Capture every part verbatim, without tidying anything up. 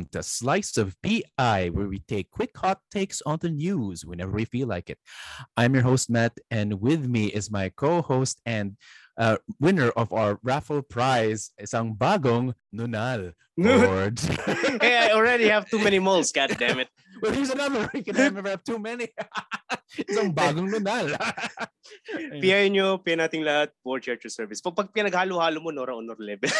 to Slice of P I, where we take quick hot takes on the news whenever we feel like it. I'm your host, Matt, and with me is my co-host and uh, winner of our raffle prize, isang bagong Nunal Forge. Hey, I already have too many moles, god damn it. Well, here's another. You can never have too many. Isang bagong Nunal. P I nyo, P I nating lahat, for church service. Pag, pag pinaghalo-halo mo, Nora Honor level.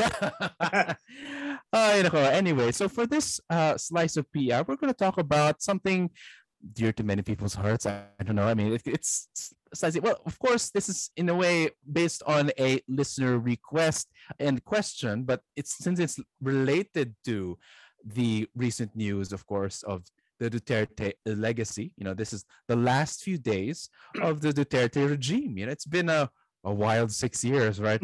Ay, nako. Anyway, so for this uh, slice of P R, we're going to talk about something dear to many people's hearts. I, I don't know. I mean, it, it's slightly, well, of course, this is in a way based on a listener request and question, but it's since it's related to the recent news, of course, of the Duterte legacy. You know, this is the last few days of the Duterte regime. You know, it's been a, a wild six years, right?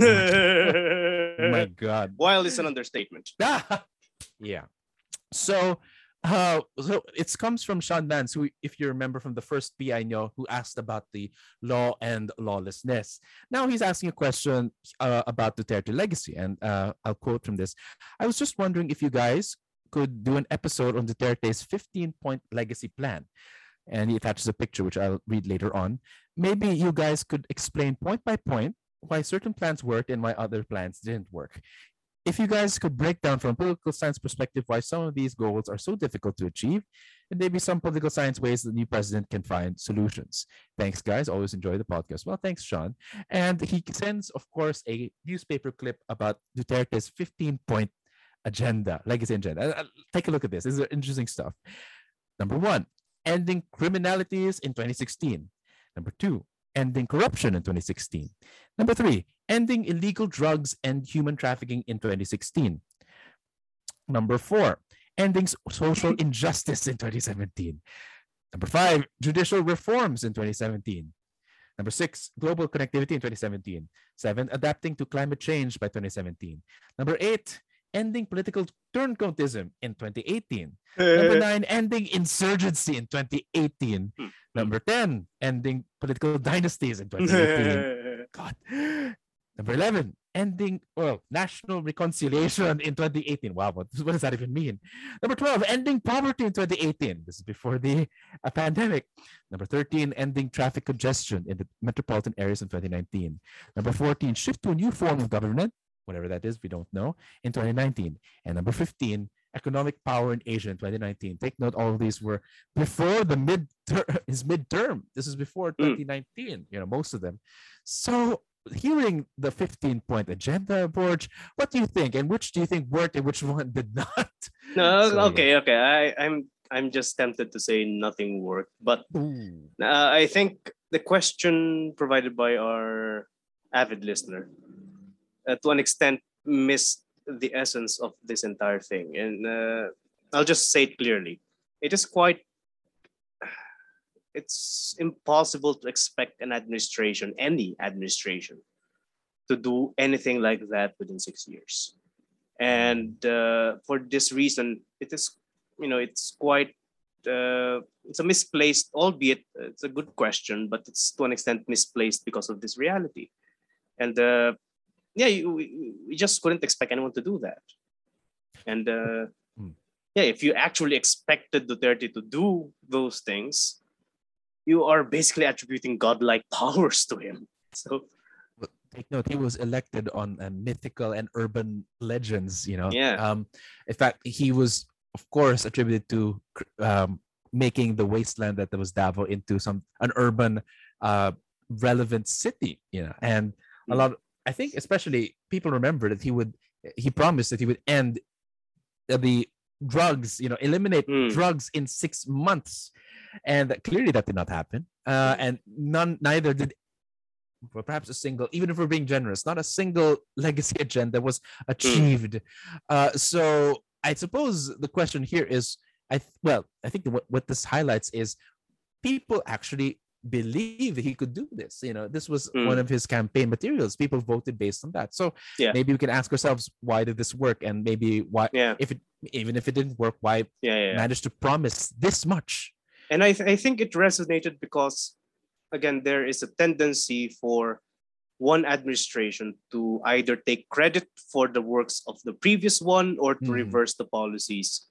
Oh my God. Wild is an understatement. Yeah. So, uh, so it comes from Sean Nance, who, if you remember from the first P I Nyo, who asked about the law and lawlessness. Now he's asking a question uh, about Duterte legacy, and uh, I'll quote from this. I was just wondering if you guys could do an episode on Duterte's fifteen-point legacy plan. And he attaches a picture, which I'll read later on. Maybe you guys could explain point by point why certain plans worked and why other plans didn't work. If you guys could break down from a political science perspective why some of these goals are so difficult to achieve, and maybe some political science ways the new president can find solutions. Thanks, guys. Always enjoy the podcast. Well, thanks, Sean. And he sends, of course, a newspaper clip about Duterte's fifteen-point agenda, legacy agenda. Take a look at this. This is interesting stuff. Number one, ending criminalities in twenty sixteen. Number two, ending corruption in twenty sixteen. Number three, ending illegal drugs and human trafficking in twenty sixteen. Number four, ending social injustice in twenty seventeen. Number five, judicial reforms in twenty seventeen. Number six, global connectivity in twenty seventeen. Seven, adapting to climate change by twenty seventeen. Number eight, ending political turncoatism in twenty eighteen. Number nine, ending insurgency in twenty eighteen. Number ten, ending political dynasties in twenty eighteen. God. Number eleven, ending, well, national reconciliation in twenty eighteen. Wow, what, what does that even mean? Number twelve, ending poverty in twenty eighteen. This is before the uh, pandemic. Number thirteen, ending traffic congestion in the metropolitan areas in twenty nineteen. Number fourteen, shift to a new form of government, whatever that is, we don't know, in twenty nineteen. And number fifteen, economic power in Asia in twenty nineteen. Take note, all of these were before the mid his midterm. This is before twenty nineteen, you know, most of them. So hearing the fifteen-point agenda, Borge, what do you think? And which do you think worked and which one did not? No, So, okay, okay. I, I'm I'm just tempted to say nothing worked, but ooh. uh, I think the question provided by our avid listener, uh, to an extent, missed the essence of this entire thing. And uh, I'll just say it clearly. It is quite, it's impossible to expect an administration, any administration, to do anything like that within six years. And uh, for this reason, it is, you know, it's quite, uh, it's a misplaced, albeit it's a good question, but it's to an extent misplaced because of this reality. And uh, yeah, you, we, we just couldn't expect anyone to do that. And uh, Mm. yeah, if you actually expected Duterte to do those things, you are basically attributing godlike powers to him. So But take note, he was elected on uh, mythical and urban legends, you know. Yeah. Um, in fact, he was, of course, attributed to um, making the wasteland that was Davao into some an urban, uh, relevant city, you know. And a Mm. lot, I think, especially people remember that he would, he promised that he would end the drugs, you know, eliminate Mm. drugs in six months, and clearly that did not happen. Uh, and none, neither did, or perhaps a single, even if we're being generous, not a single legacy agenda was achieved. Uh, so I suppose the question here is, I th- well, I think what, what this highlights is people actually believe he could do this. You know, this was Mm. one of his campaign materials. People voted based on that. So Yeah. maybe we can ask ourselves, why did this work? And maybe why, Yeah. if it, even if it didn't work, why Yeah, yeah, yeah. manage to promise this much? And I, th- I think it resonated because, again, there is a tendency for one administration to either take credit for the works of the previous one or to Mhm. reverse the policies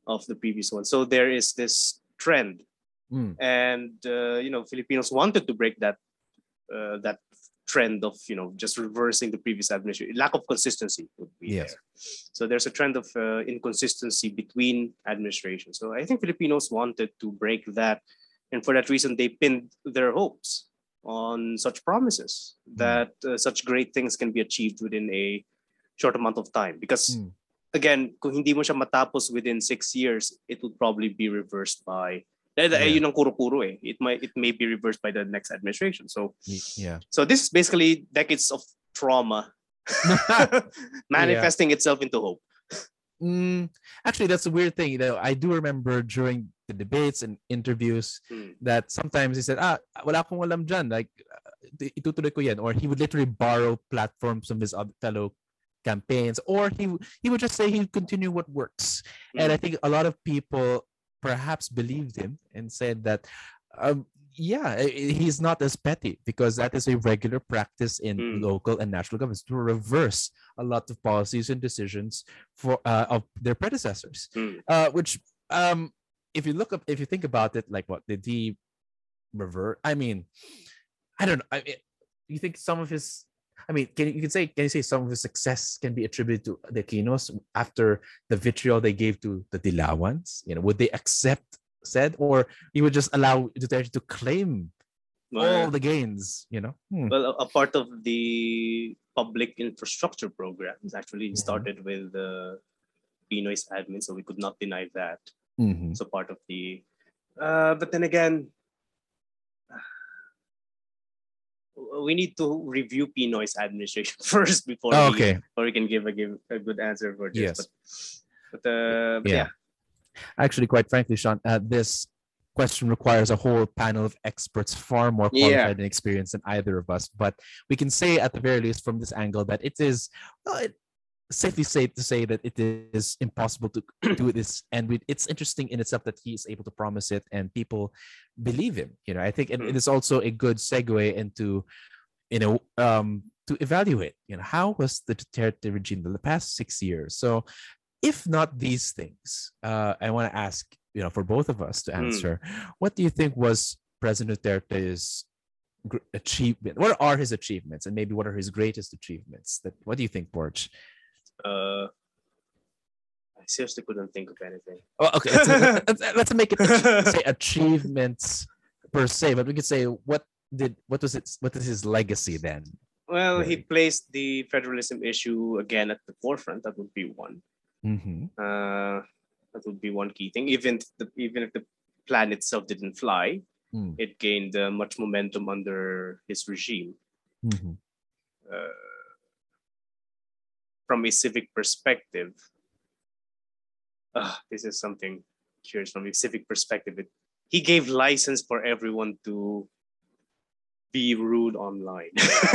of the previous one. So there is this trend, Mm. and uh, you know, Filipinos wanted to break that uh, that trend of, you know, just reversing the previous administration. Lack of consistency would be Yes. there. So there's a trend of uh, inconsistency between administrations. So I think Filipinos wanted to break that, and for that reason, they pinned their hopes on such promises that uh, such great things can be achieved within a short amount of time. Because Mm. again, kung hindi mo siya matapos within six years, it would probably be reversed by. Eh, Yeah. Yun ang kuro-kuro eh. It might it may be reversed by the next administration. So Y- Yeah. so this is basically decades of trauma manifesting itself into hope. Mm, actually, that's a weird thing. Though I do remember during the debates and interviews Hmm. that sometimes he said, "Ah, wala akong alam dyan. Like, uh, itutuloy ko yan." Or he would literally borrow platforms from his other fellow campaigns, or he he would just say he'd continue what works. And I Hmm. think a lot of people perhaps believed him and said that, um, yeah, i- i- he's not as petty, because that is a regular practice in Mm. local and national governments to reverse a lot of policies and decisions for uh, of their predecessors. Hmm. Uh, which, um, if you look up, if you think about it, like what did he revert? I mean, I don't know. I mean, you think some of his, I mean, can you can say can you say some of his success can be attributed to the Aquinos after the vitriol they gave to the Dilawans? You know, would they accept said, or you would just allow Duterte to claim all Well, the gains? You know, Hmm. well, a, a part of the public infrastructure programs actually Mhm. started with the Pinoy's admin, so we could not deny that. Mhm. So part of the, uh, but then again, we need to review Pinoy's administration first before Oh, we okay. before we can give a give a good answer for this. Yes. But but, uh, but Yeah. yeah. Actually, quite frankly, Sean, uh, this question requires a whole panel of experts far more Yeah. qualified and experienced than either of us. But we can say, at the very least, from this angle, that it is well, it, safely safe to say that it is impossible to do this. And we, it's interesting in itself that he is able to promise it and people believe him. You know, I think and it Mm. is also a good segue into, you know, um, to evaluate, you know, how was the Duterte regime the past six years? So if not these things, uh, I want to ask, you know, for both of us to Mm. answer, what do you think was President Duterte's gr- achievement? What are his achievements, and maybe what are his greatest achievements? That what do you think, Porch? Uh, I seriously couldn't think of anything. Oh, okay, let's, let's, let's make it ach- say achievements per se, but we could say what did what was it? What is his legacy then? Well, he Really? placed the federalism issue again at the forefront. That would be one. Mm-hmm. Uh, that would be one key thing. Even if the, even if the plan itself didn't fly, Mm. it gained uh, much momentum under his regime. Mm-hmm. Uh, from a civic perspective, uh, this is something curious. From a civic perspective, it, he gave license for everyone to be rude online.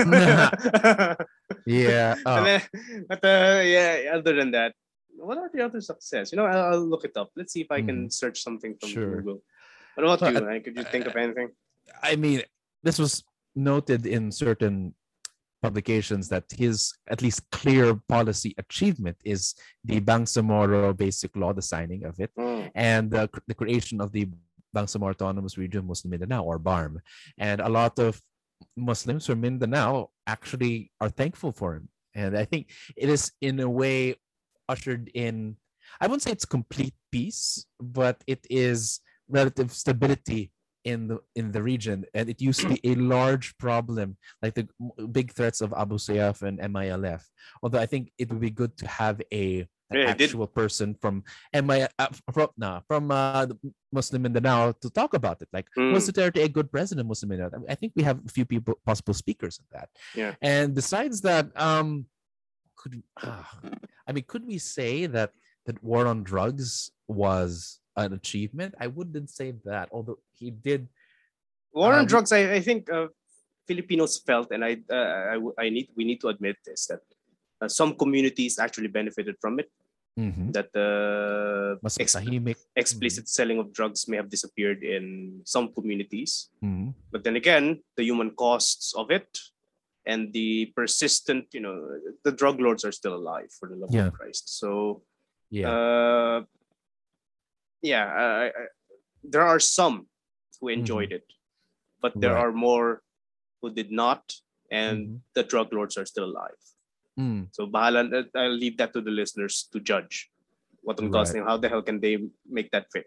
Yeah. And Oh, then, but uh, yeah, other than that, what are the other success? You know, I'll, I'll look it up. Let's see if I can Mhm. search something from Sure. Google. What about Well, you? uh, man? Could you think of anything? I mean, this was noted in certain publications that his at least clear policy achievement is the Bangsamoro Basic Law, the signing of it, Mm. and the, cr- the creation of the Bangsamoro Autonomous Region Muslim Mindanao, or BARM. And a lot of Muslims from Mindanao actually are thankful for him. And I think it is, in a way, ushered in, I wouldn't say it's complete peace, but it is relative stability in the in the region. And it used to be a large problem, like the m- big threats of Abu Sayyaf and M I L F. Although I think it would be good to have a an Yeah, it did. actual person from M I uh, from nah, from uh, the Muslim Mindanao to talk about it. Like, was Mm. Duterte a good president, Muslim Mindanao? I think we have a few people, possible speakers of that. Yeah. And besides that, um, could ah, I mean, could we say that that war on drugs was an achievement? I wouldn't say that, although he did. War Uh, on we- drugs. I, I think uh, Filipinos felt, and I, uh, I w- I need we need to admit this, that uh, some communities actually benefited from it. Mhm. That uh, Mas ex- tahimik. explicit selling of drugs may have disappeared in some communities. Mhm. But then again, the human costs of it and the persistent, you know, the drug lords are still alive, for the love Yeah. of Christ. So Yeah. uh, yeah, I, I, there are some who Mhm. enjoyed it, but there Right. are more who did not, and Mhm. the drug lords are still alive. Mm. So bahala, I'll leave that to the listeners to judge what ang Right. costing. How the hell can they make that fit?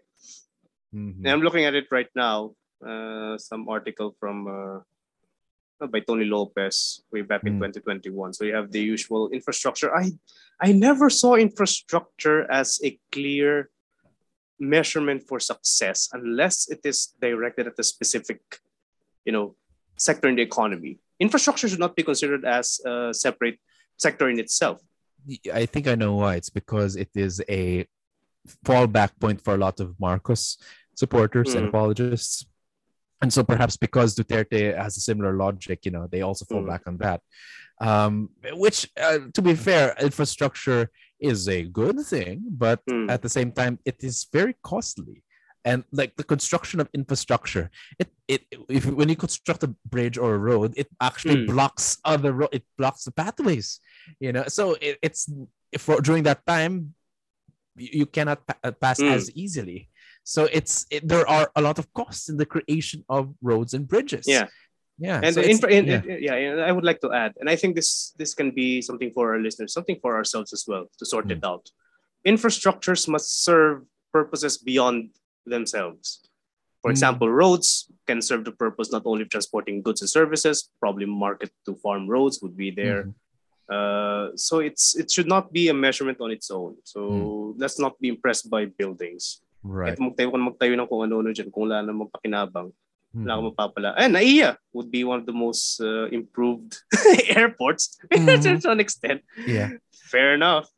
And Mhm. I'm looking at it right now. Uh, some article from uh, uh, by Tony Lopez way back in Mm. twenty twenty-one. So you have the usual infrastructure. I I never saw infrastructure as a clear measurement for success unless it is directed at a specific, you know, sector in the economy. Infrastructure should not be considered as a separate sector in itself. Y- I think I know why. It's because it is a fallback point for a lot of Marcos supporters and Mm, apologists. And so perhaps because Duterte has a similar logic, you know, they also fall mm, back on that. Um, which, uh, to be fair, infrastructure is a good thing, but mm, at the same time, it is very costly. And like the construction of infrastructure, it it if when you construct a bridge or a road, it actually mm, blocks other ro- it blocks the pathways, you know. So it, it's for during that time you, you cannot pa- uh, pass mm. as easily. So it's it, there are a lot of costs in the creation of roads and bridges. Yeah. Yeah. And So in, it's in, yeah. in- yeah, and I would like to add, and I think this this can be something for our listeners, something for ourselves as well to sort it Mm, out. Infrastructures must serve purposes beyond themselves. For mm, example, roads can serve the purpose not only of transporting goods and services, probably market to farm roads would be there. mhm, Uh, so it's it should not be a measurement on its own. mm, So let's not be impressed by buildings. Kahit right. magtayo ka na magtayo ng kung ano-ano dyan, kung wala namang pakinabang, wala Mhm, kang mapapala. And NAIA would be one of the most uh, improved airports to mhm, an extent. yeah. Fair enough.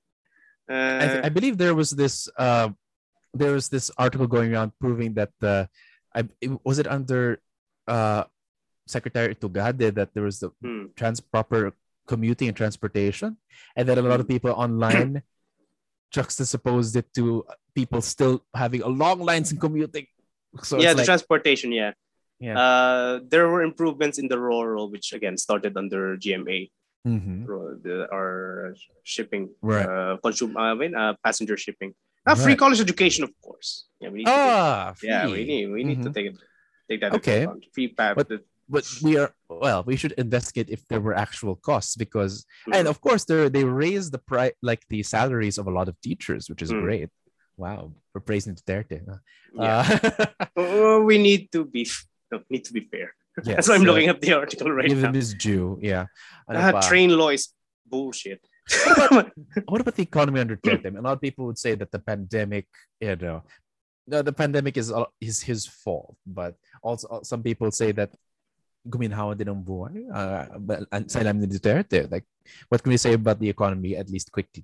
I th- Uh, I believe there was this uh there was this article going around proving that the I it, was it under uh Secretary Tugade that there was the hmm, trans proper commuting and transportation, and then a lot of hmm. people online juxtaposed it to people still having a long lines in commuting. So Yeah, it's the like, transportation, yeah. yeah. Uh, there were improvements in the rural, which again started under G M A, Mm-hmm. the, our shipping, Right. uh, consume, uh, I mean, uh, passenger shipping. Uh, free Right. college education, of course. Yeah, we need to give. Ah, Yeah, we free. need we need to Mm-hmm. take it, take that into Okay. account. Free P A P. but The, but we are well we should investigate if there were actual costs because and mm, of course they they raised the price like the salaries of a lot of teachers, which is mm, great. Wow, we're praising Duterte. yeah, Uh, uh, we need to be no, need to be fair. That's why yes, I'm uh, looking at the article right give him now. his due. Yeah. Ano Uh, pa? train law is bullshit. What about what about the economy under Duterte? I mean, a lot of people would say that the pandemic, you know, no, the pandemic is uh, is his fault, but also uh, some people say that guminhawa din ang buhay uh, sa ilalim ni Duterte. Like, what can we say about the economy, at least quickly?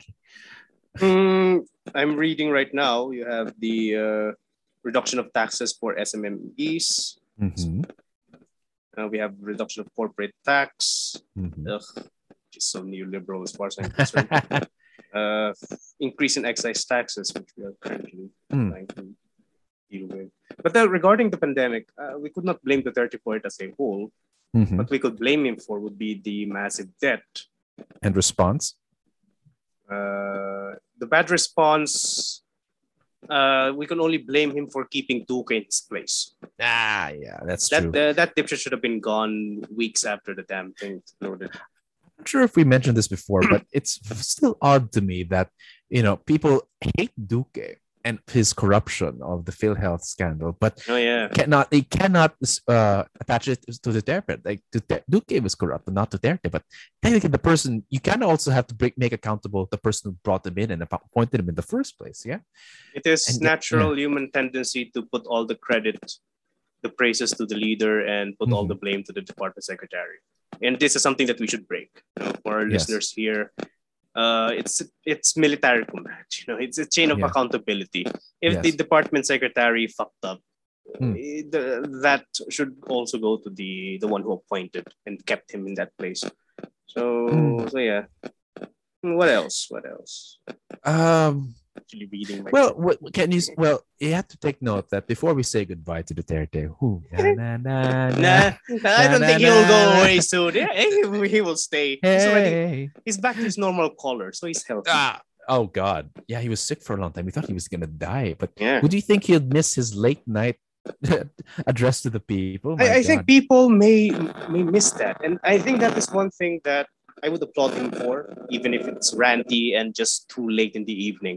Mm, I'm reading right now. You have the uh, reduction of taxes for S M M Es. Mm-hmm. Uh, we have reduction of corporate tax. Mm-hmm. Ugh, which is so neoliberal as far as I'm concerned. uh, increase in excise taxes, which we are currently Mm. trying to deal with. But then regarding the pandemic, uh, we could not blame Duterte for it as a whole. Mm-hmm. What we could blame him for would be the massive debt. And response? Uh, the bad response, uh, we can only blame him for keeping Duque in his place. Ah, yeah, that's That true. uh, that dipshit should have been gone weeks after the damn thing exploded. I'm not sure if we mentioned this before, but it's still odd to me that, you know, people hate Duque and his corruption of the PhilHealth scandal, but Oh yeah, cannot they cannot uh, attach it to Duterte. Like Duterte, Duque was corrupt, not Duterte. But technically, the person you can also have to break, make accountable the person who brought him in and appointed him in the first place. Yeah, it is and yet, yeah. natural human tendency to put all the credit, the praises to the leader, and put all Mhm. the blame to the department secretary. And this is something that we should break. You know, for our Yes. listeners here, uh, it's it's military command. You know, it's a chain of Yeah. accountability. If Yes. the department secretary fucked up, Hmm. eh, the, that should also go to the the one who appointed and kept him in that place. So Mm. so yeah. What else? What else? Um. Actually reading my Well, what, can you? Well, you have to take note that before we say goodbye to Duterte, who? Na, na, na, na, Nah, I don't na, think na, he'll go na. away soon. Yeah, he, he will stay. He's already Hey. he's back to his normal color, so he's healthy. Ah, Oh God, yeah, he was sick for a long time. We thought he was gonna die, but Yeah. would you think he'd miss his late night address to the people? My I, I think God. people may may miss that, and I think that is one thing that I would applaud him for, even if it's ranty and just too late in the evening.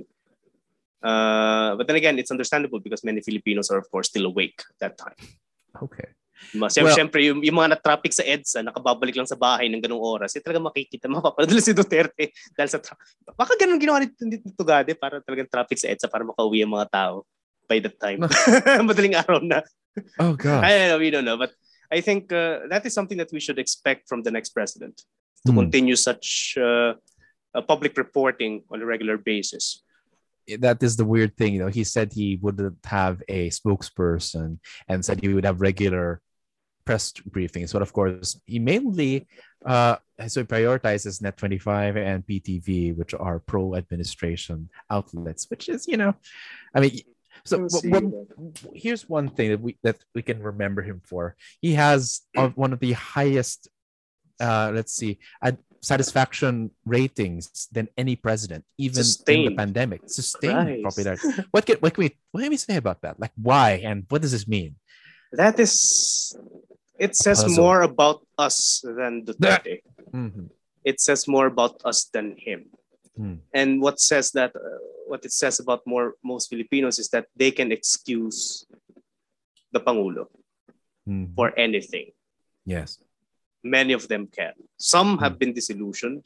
Uh, but then again, it's understandable because many Filipinos are, of course, still awake that time. Okay. Ma- Well- Siyempre, yung, yung mga na-traffic sa EDSA, nakababalik lang sa bahay ng ganung oras, eh, talaga makikita, mapapadala si Duterte dahil sa traffic. Baka ganun ginawa ni ni Tugade para talagang traffic sa EDSA para makauwi ang mga tao by that time. Madaling araw na. Oh gosh. I don't know, we don't know. But I think uh, that is something that we should expect from the next president, to Hmm. continue such uh, uh, public reporting on a regular basis. That is the weird thing, you know. He said he wouldn't have a spokesperson and said he would have regular press briefings. But of course, he mainly uh so he prioritizes Net twenty-five and P T V, which are pro-administration outlets, which is, you know, I mean, so We'll what, see. what, here's one thing that we that we can remember him for. He has uh, one of the highest uh let's see ad- satisfaction ratings than any president, even in the Sustained. pandemic. Sustained Christ. popularity. What can what can we what can we say about that? Like, why and what does this mean? That is, it says Puzzle. more about us than Duterte. Mhm. It says more about us than him. Hmm. And what says that, uh, what it says about more most Filipinos is that they can excuse the Pangulo Mhm. for anything. Yes. Many of them can. Some have been disillusioned,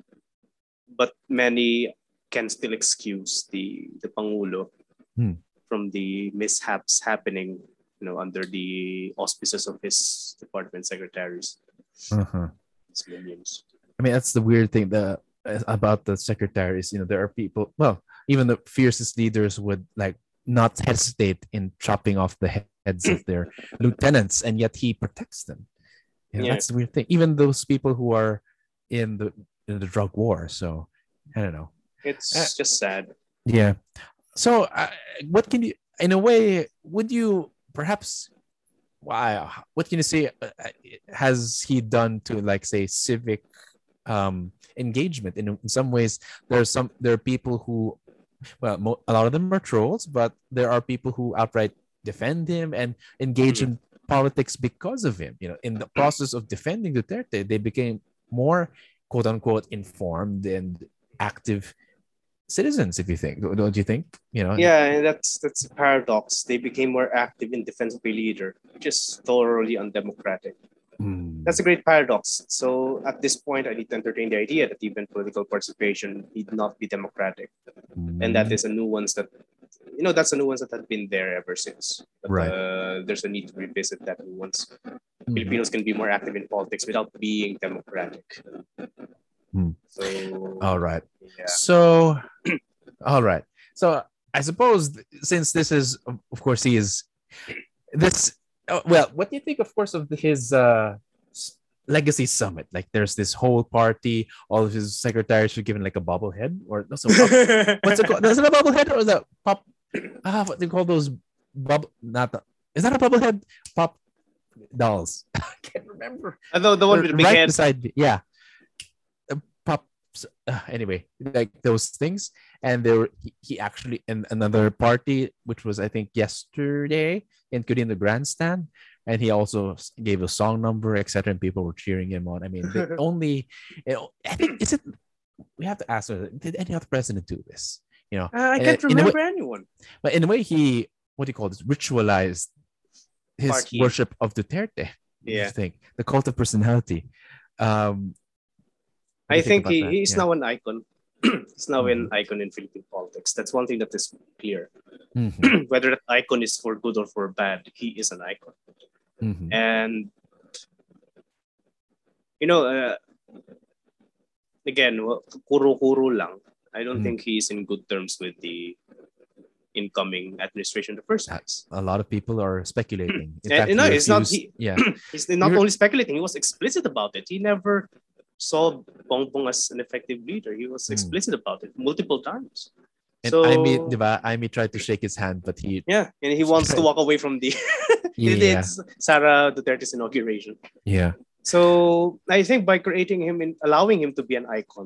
but many can still excuse the the Pangulo Hmm. from the mishaps happening, you know, under the auspices of his department secretaries, Uh-huh. his minions. I mean, that's the weird thing the, about the secretaries. You know, there are people, well, even the fiercest leaders would like not hesitate in chopping off the heads of their lieutenants, and yet he protects them. You know, Yeah. that's the weird thing. Even those people who are in the in the drug war. So I don't know. It's Uh, just sad. Yeah. So, uh, what can you, in a way, would you perhaps, wow, what can you say uh, uh, has he done to, like, say, civic um, engagement? In, in some ways, there are some, there are people who, well, mo- a lot of them are trolls, but there are people who outright defend him and engage in politics because of him. You know, in the process of defending Duterte, they became more, quote unquote, informed and active citizens, if you think. Don't you think? You know? Yeah, and that's that's a paradox. They became more active in defense of a leader, which is thoroughly undemocratic. Mm. That's a great paradox. So at this point, I need to entertain the idea that even political participation need not be democratic, and that is a nuance that, you know, that's a nuance that has been there ever since. But, Right. uh, there's a need to revisit that nuance. Mhm. Filipinos can be more active in politics without being democratic. Hmm. So. All right. Yeah. So, all right. So I suppose th- since this is, of of course, he is this. Uh, well, what do you think, of course, of his uh, s- legacy summit? Like, there's this whole party. All of his secretaries were given like a bobblehead, or no, so pop- what's it called? Is it a bobblehead or is that pop? Ah, what they call those bubble? Not the, is that a bobblehead? Pop dolls. I can't remember. Although the one with the big Right head. beside me. Yeah. Uh, pops uh, anyway, like those things. And there were he, he actually in another party, which was I think yesterday, including the grandstand, and he also s- gave a song number, etc., and people were cheering him on. I mean, the only you know, I think is it we have to ask, uh, did any other president do this, you know? Uh, I And can't in a way- remember anyone. but in a way, he, what do you call this, ritualized his Party. worship of Duterte. Yeah. I think the cult of personality. Um, what do I you think about he, that? he's Yeah. now an icon. He's now an Mhm. icon in Philippine politics. That's one thing that is clear. Mhm, Whether that icon is for good or for bad, he is an icon. mhm. And you know, uh, again, wa- kuro-kuro lang. I don't Mm. think he's in good terms with the incoming administration in the first Uh, place. A lot of people are speculating. In And- fact, and no, he it's not- refused- he- yeah. He's not You're- only speculating, he was explicit about it. He never saw Bongbong as an effective leader. He was Mm. explicit about it multiple times. And So, Aimee, diba, Aimee tried to shake his hand, but he, yeah, and he wants to walk away from the he did yeah, Sara Duterte's inauguration. yeah. So I think by creating him and allowing him to be an icon,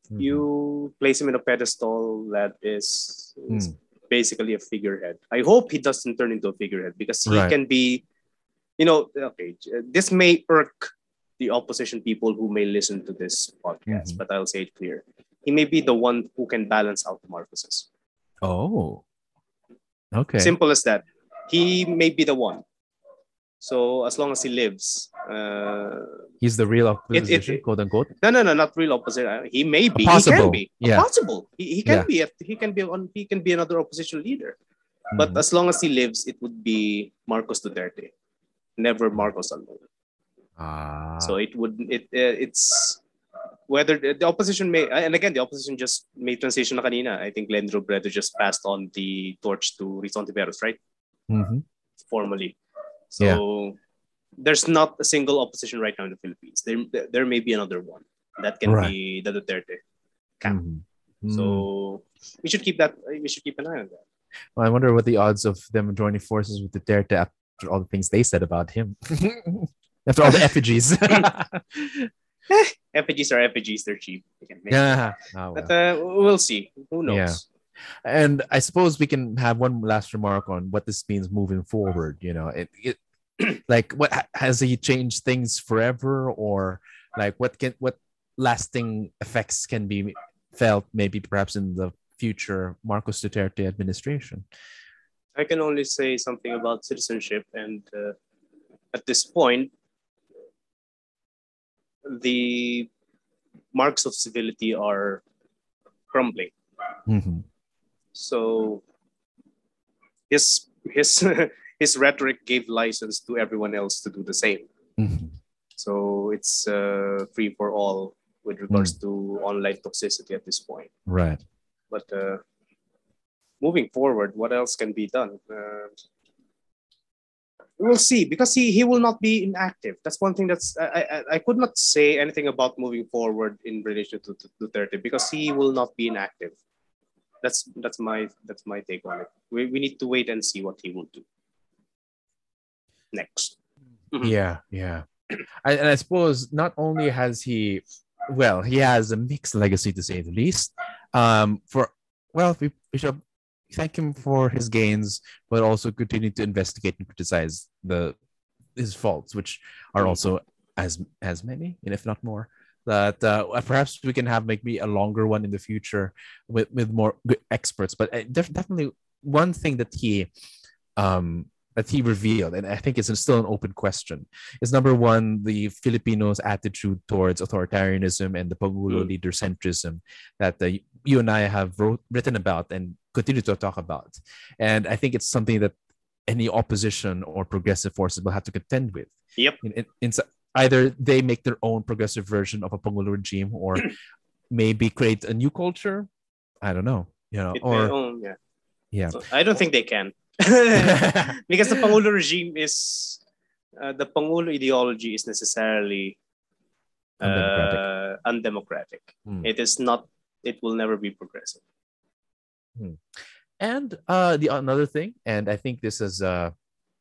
Mhm. You place him in a pedestal that is, is Mm. basically a figurehead. I hope he doesn't turn into a figurehead because he Right. can be, you know, okay, this may irk the opposition people who may listen to this podcast, Mhm. but I'll say it clear. He may be the one who can balance out the Marcoses. Oh, okay. Simple as that. He may be the one. So as long as he lives, uh, He's the real it, it, opposition, it quote unquote. no no no not real opposite. Uh, He may A be. He can possible. be. A Yeah. possible. He, he can Yeah. be. A, he can be on. He can be another opposition leader. But Mhm. as long as he lives, it would be Marcos Duterte, never Marcos Alvaro. So Ah. it would it uh, it's whether the, the opposition may, and again the opposition just made transition na kanina. I think Glenn Robredo just passed on the torch to Rizon Tiveros, right? Mhm. Formally. So Yeah. there's not a single opposition right now in the Philippines. There there may be another one. That can Right. be the Duterte camp. Mhm. Mm. So we should keep that. We should keep an eye on that. Well, I wonder what the odds of them joining forces with Duterte after all the things they said about him. After all the effigies. Effigies are effigies. They're cheap. You can make them. Yeah. Oh, But well. uh, we'll see. Who Yeah. knows? And I suppose we can have one last remark on what this means moving forward. You know, it, it like what ha- has he changed things forever, or like what can what lasting effects can be felt maybe perhaps in the future Marcos Duterte administration? I can only say something about citizenship, and uh, at this point, the marks of civility are crumbling. Mm-hmm. So his his his rhetoric gave license to everyone else to do the same. Mm-hmm. So it's uh, free for all with regards Mm. to online toxicity at this point. Right. But uh, moving forward, what else can be done? Uh, we'll see, because he, he will not be inactive. That's one thing that's I, I I could not say anything about moving forward in relation to, to Duterte because he will not be inactive. That's that's my that's my take on it. We, we need to wait and see what he will do next. Mhm. Yeah, yeah. I, and I suppose not only has he, well, he has a mixed legacy to say the least. Um, for well, we, we should thank him for his gains, but also continue to investigate and criticize the his faults, which are Mhm. also as as many, and if not more. That uh, perhaps we can have maybe a longer one in the future with with more good experts. But uh, def- definitely one thing that he um that he revealed, and I think it's still an open question, is number one, the Filipinos' attitude towards authoritarianism and the Pangulo Mm. leader centrism that uh, you and I have wrote, written about and continue to talk about. And I think it's something that any opposition or progressive forces will have to contend with. Yep. In, in, in, either they make their own progressive version of a Pangulo regime, or maybe create a new culture. I don't know, you know, It may, or oh, yeah. yeah. I don't think they can. Because the Pangulo regime is uh, the Pangulo ideology is necessarily Undemocratic. uh, undemocratic. Hmm. It is not. It will never be progressive. Hmm. And uh, the another thing, and I think this is, uh,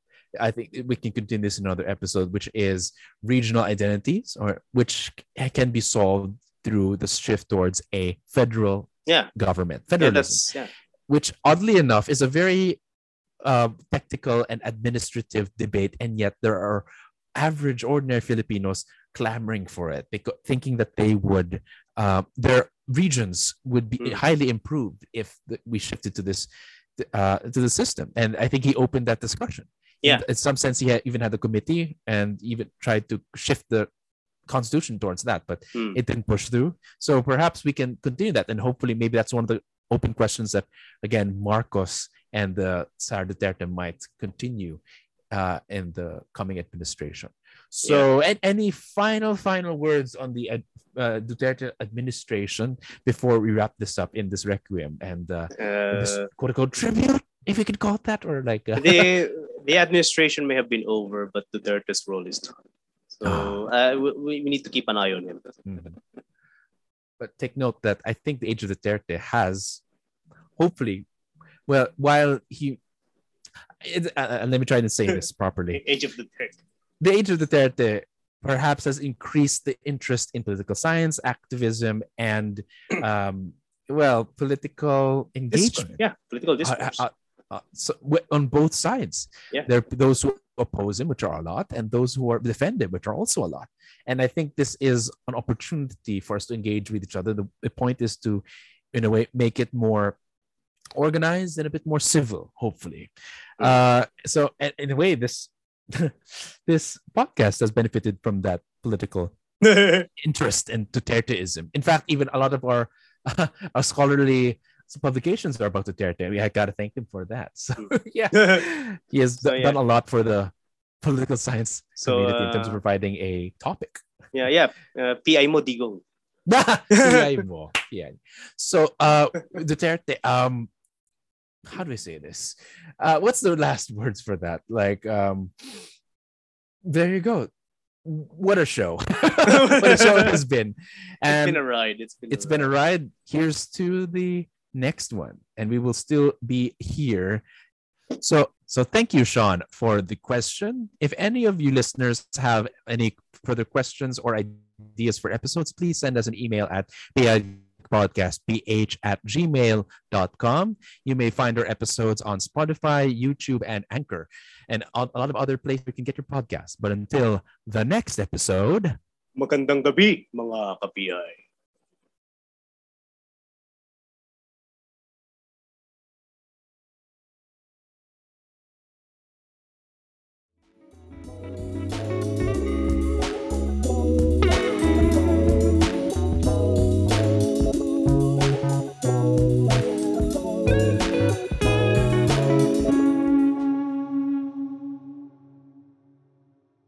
I think we can continue this in another episode, which is regional identities, or which can be solved through the shift towards a federal Yeah. government, Yeah, federalism, that's yeah. which oddly enough is a very uh, technical and administrative debate, and yet there are average, ordinary Filipinos clamoring for it, because thinking that they would, uh, their regions would be Mm. highly improved if the, we shifted to this, uh, to the system. And I think he opened that discussion. Yeah. In, in some sense, he had, even had a committee and even tried to shift the constitution towards that, but Mm. it didn't push through. So perhaps we can continue that, and hopefully, maybe that's one of the open questions that, again, Marcos and the Sara Duterte might continue uh, in the coming administration. So, yeah. and any final, final words on the uh, Duterte administration before we wrap this up in this requiem and uh, Uh, this quote unquote tribute, if we could call it that, or like uh, the the administration may have been over, but Duterte's role is done. So uh, we, we need to keep an eye on him. Mhm. But take note that I think the age of Duterte has, hopefully, well, while he, it, uh, let me try to say this properly. Age of Duterte. The age of Duterte perhaps has increased the interest in political science, activism, and um, well, political Discourse. engagement. Yeah, political Uh, discourse. uh, uh, so on both sides, Yeah. there are those who oppose him, which are a lot, and those who are defended, which are also a lot. And I think this is an opportunity for us to engage with each other. The, the point is to, in a way, make it more organized and a bit more civil, hopefully. Mm. Uh, so, in a way, this this podcast has benefited from that political interest in Duterteism. In fact, even a lot of our uh, our scholarly publications are about Duterte. We I got to thank him for that. So yeah, he has so, d- yeah. done a lot for the political science so, community uh, in terms of providing a topic. Yeah, yeah. Uh, P I mo digong. P I mo. Yeah. So uh, Duterte. Um, how do I say this? Uh, what's the last words for that? Like, um, there you go. What a show. What a show it has been. And it's been a ride. It's been it's a been ride. a ride. Here's to the next one. And we will still be here. So so thank you, Sean, for the question. If any of you listeners have any further questions or ideas for episodes, please send us an email at podcastph at gmail dot com. You may find our episodes on Spotify, YouTube, and Anchor, and a lot of other places you can get your podcast. But until the next episode, magandang gabi, mga ka-P I.